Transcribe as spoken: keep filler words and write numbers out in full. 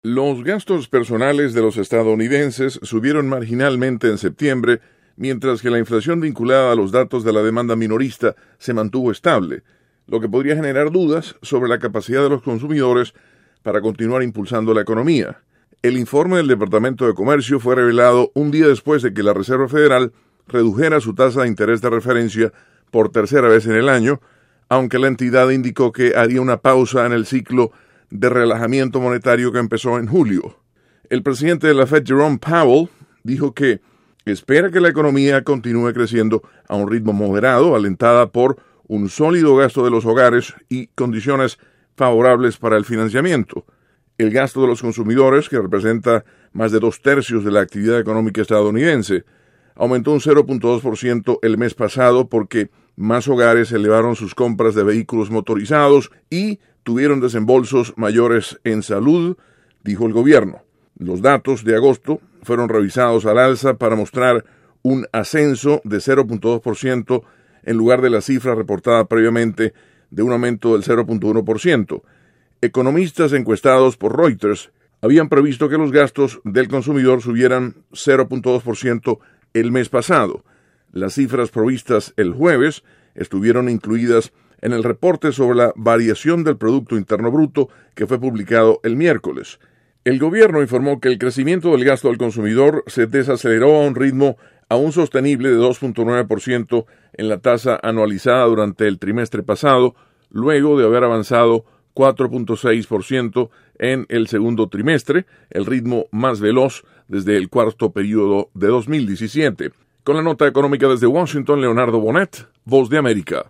Los gastos personales de los estadounidenses subieron marginalmente en septiembre, mientras que la inflación vinculada a los datos de la demanda minorista se mantuvo estable, lo que podría generar dudas sobre la capacidad de los consumidores para continuar impulsando la economía. El informe del Departamento de Comercio fue revelado un día después de que la Reserva Federal redujera su tasa de interés de referencia por tercera vez en el año, aunque la entidad indicó que haría una pausa en el ciclo de relajamiento monetario que empezó en julio. El presidente de la Fed, Jerome Powell, dijo que espera que la economía continúe creciendo a un ritmo moderado, alentada por un sólido gasto de los hogares y condiciones favorables para el financiamiento. El gasto de los consumidores, que representa más de dos tercios de la actividad económica estadounidense, aumentó un cero punto dos por ciento el mes pasado porque más hogares elevaron sus compras de vehículos motorizados y tuvieron desembolsos mayores en salud, dijo el gobierno. Los datos de agosto fueron revisados al alza para mostrar un ascenso de cero punto dos por ciento en lugar de la cifra reportada previamente de un aumento del cero punto uno por ciento. Economistas encuestados por Reuters habían previsto que los gastos del consumidor subieran cero punto dos por ciento el mes pasado. Las cifras provistas el jueves estuvieron incluidas en el reporte sobre la variación del Producto Interno Bruto que fue publicado el miércoles. El gobierno informó que el crecimiento del gasto del consumidor se desaceleró a un ritmo aún sostenible de dos punto nueve por ciento en la tasa anualizada durante el trimestre pasado, luego de haber avanzado cuatro punto seis por ciento en el segundo trimestre, el ritmo más veloz desde el cuarto periodo de dos mil diecisiete. Con la nota económica desde Washington, Leonardo Bonet, Voz de América.